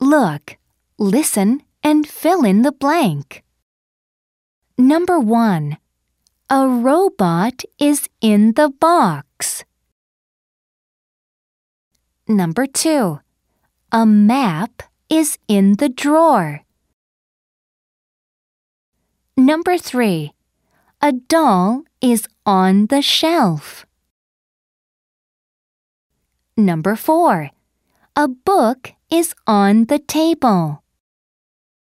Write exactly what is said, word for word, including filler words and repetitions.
Look, listen, and fill in the blank. Number one. A robot is in the box. Number two. A map is in the drawer. Number three. A doll is on the shelf. Number four. A book is on the table.